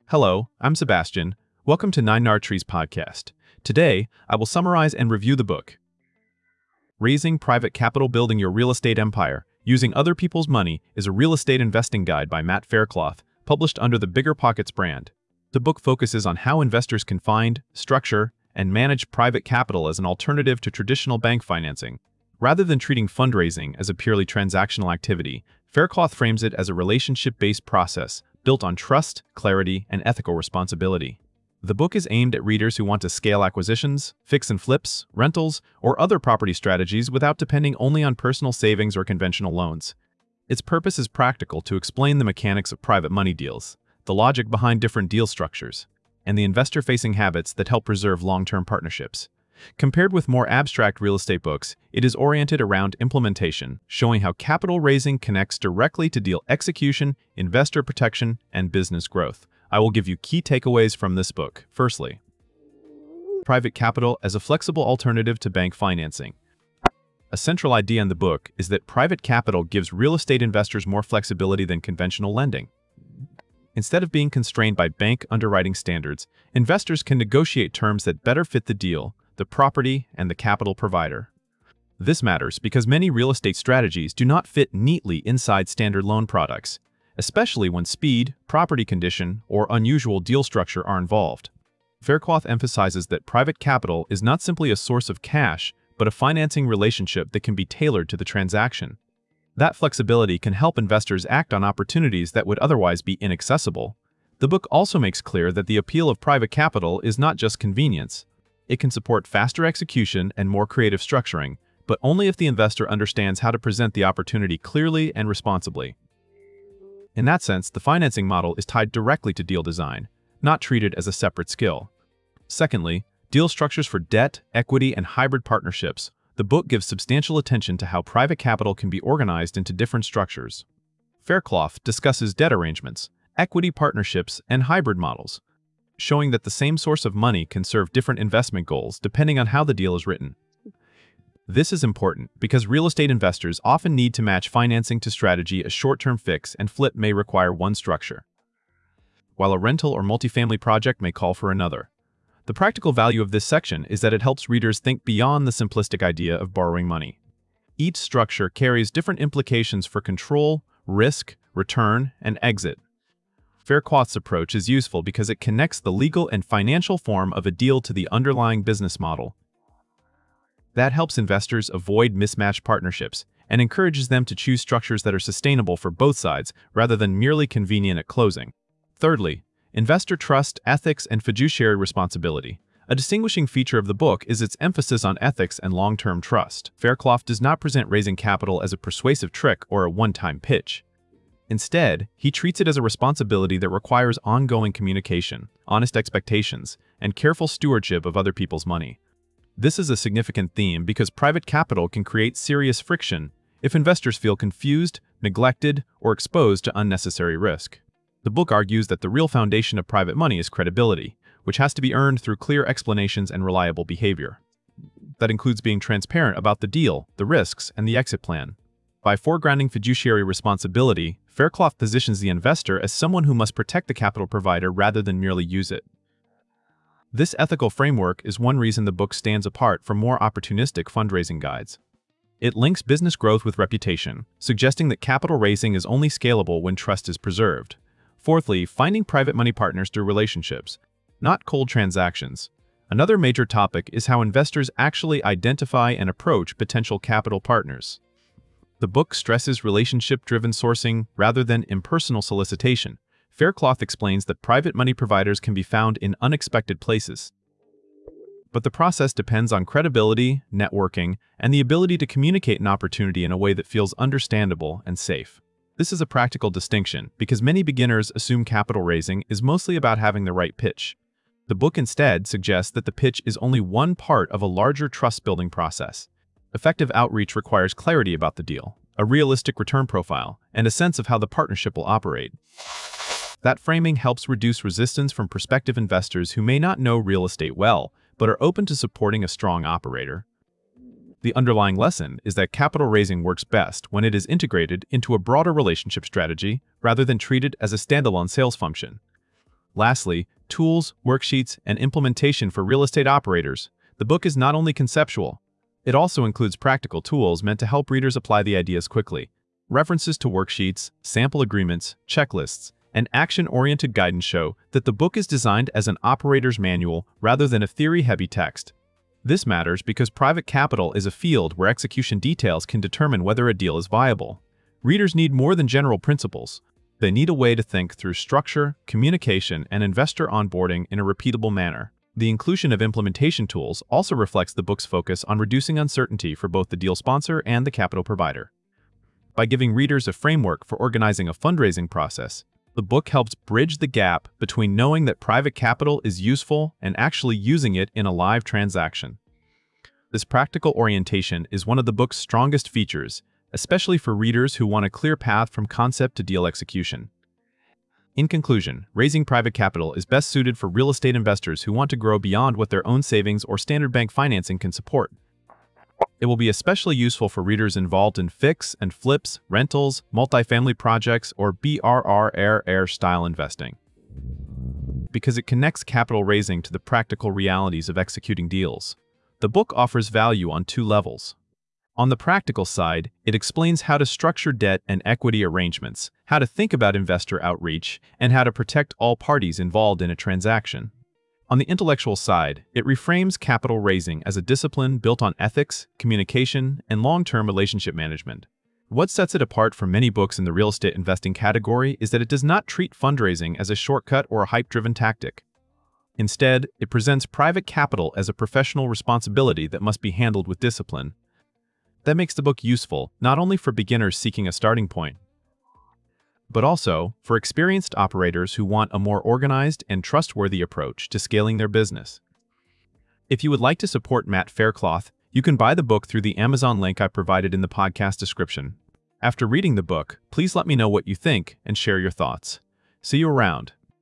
Hello, I'm Sebastian. Welcome to Nine Nard Trees podcast. Today, I will summarize and review the book, Raising Private Capital Building Your Real Estate Empire Using Other People's Money is a real estate investing guide by Matt Faircloth, published under the BiggerPockets brand. The book focuses on how investors can find, structure, and manage private capital as an alternative to traditional bank financing. Rather than treating fundraising as a purely transactional activity, Faircloth frames it as a relationship-based process built on trust, clarity, and ethical responsibility. The book is aimed at readers who want to scale acquisitions, fix and flips, rentals, or other property strategies without depending only on personal savings or conventional loans. Its purpose is practical to explain the mechanics of private money deals, the logic behind different deal structures, and the investor-facing habits that help preserve long-term partnerships. Compared with more abstract real estate books, it is oriented around implementation, showing how capital raising connects directly to deal execution, investor protection, and business growth. I will give you key takeaways from this book. Firstly, private capital as a flexible alternative to bank financing. A central idea in the book is that private capital gives real estate investors more flexibility than conventional lending. Instead of being constrained by bank underwriting standards, investors can negotiate terms that better fit the deal, the property, and the capital provider. This matters because many real estate strategies do not fit neatly inside standard loan products, especially when speed, property condition, or unusual deal structure are involved. Faircloth emphasizes that private capital is not simply a source of cash, but a financing relationship that can be tailored to the transaction. That flexibility can help investors act on opportunities that would otherwise be inaccessible. The book also makes clear that the appeal of private capital is not just convenience. It can support faster execution and more creative structuring, but only if the investor understands how to present the opportunity clearly and responsibly. In that sense, the financing model is tied directly to deal design, not treated as a separate skill. Secondly, deal structures for debt, equity, and hybrid partnerships. The book gives substantial attention to how private capital can be organized into different structures. Faircloth discusses debt arrangements, equity partnerships, and hybrid models, showing that the same source of money can serve different investment goals depending on how the deal is written. This is important because real estate investors often need to match financing to strategy. A short-term fix and flip may require one structure, while a rental or multifamily project may call for another. The practical value of this section is that it helps readers think beyond the simplistic idea of borrowing money. Each structure carries different implications for control, risk, return, and exit. Faircloth's approach is useful because it connects the legal and financial form of a deal to the underlying business model. That helps investors avoid mismatched partnerships and encourages them to choose structures that are sustainable for both sides rather than merely convenient at closing. Thirdly, investor trust, ethics, and fiduciary responsibility. A distinguishing feature of the book is its emphasis on ethics and long-term trust. Faircloth does not present raising capital as a persuasive trick or a one-time pitch. Instead, he treats it as a responsibility that requires ongoing communication, honest expectations, and careful stewardship of other people's money. This is a significant theme because private capital can create serious friction if investors feel confused, neglected, or exposed to unnecessary risk. The book argues that the real foundation of private money is credibility, which has to be earned through clear explanations and reliable behavior. That includes being transparent about the deal, the risks, and the exit plan. By foregrounding fiduciary responsibility, Faircloth positions the investor as someone who must protect the capital provider rather than merely use it. This ethical framework is one reason the book stands apart from more opportunistic fundraising guides. It links business growth with reputation, suggesting that capital raising is only scalable when trust is preserved. Fourthly, finding private money partners through relationships, not cold transactions. Another major topic is how investors actually identify and approach potential capital partners. The book stresses relationship-driven sourcing rather than impersonal solicitation. Faircloth explains that private money providers can be found in unexpected places. But the process depends on credibility, networking, and the ability to communicate an opportunity in a way that feels understandable and safe. This is a practical distinction because many beginners assume capital raising is mostly about having the right pitch. The book instead suggests that the pitch is only one part of a larger trust-building process. Effective outreach requires clarity about the deal, a realistic return profile, and a sense of how the partnership will operate. That framing helps reduce resistance from prospective investors who may not know real estate well, but are open to supporting a strong operator. The underlying lesson is that capital raising works best when it is integrated into a broader relationship strategy rather than treated as a standalone sales function. Lastly, tools, worksheets, and implementation for real estate operators. The book is not only conceptual, it also includes practical tools meant to help readers apply the ideas quickly. References to worksheets, sample agreements, checklists, and action-oriented guidance show that the book is designed as an operator's manual rather than a theory-heavy text. This matters because private capital is a field where execution details can determine whether a deal is viable. Readers need more than general principles. They need a way to think through structure, communication, and investor onboarding in a repeatable manner. The inclusion of implementation tools also reflects the book's focus on reducing uncertainty for both the deal sponsor and the capital provider. By giving readers a framework for organizing a fundraising process, the book helps bridge the gap between knowing that private capital is useful and actually using it in a live transaction. This practical orientation is one of the book's strongest features, especially for readers who want a clear path from concept to deal execution. In conclusion, Raising Private Capital is best suited for real estate investors who want to grow beyond what their own savings or standard bank financing can support. It will be especially useful for readers involved in fix and flips, rentals, multifamily projects, or BRRRR style investing, because it connects capital raising to the practical realities of executing deals. The book offers value on two levels. On the practical side, it explains how to structure debt and equity arrangements, how to think about investor outreach, and how to protect all parties involved in a transaction. On the intellectual side, it reframes capital raising as a discipline built on ethics, communication, and long-term relationship management. What sets it apart from many books in the real estate investing category is that it does not treat fundraising as a shortcut or a hype-driven tactic. Instead, it presents private capital as a professional responsibility that must be handled with discipline. That makes the book useful not only for beginners seeking a starting point, but also for experienced operators who want a more organized and trustworthy approach to scaling their business. If you would like to support Matt Faircloth, you can buy the book through the Amazon link I provided in the podcast description. After reading the book, please let me know what you think and share your thoughts. See you around.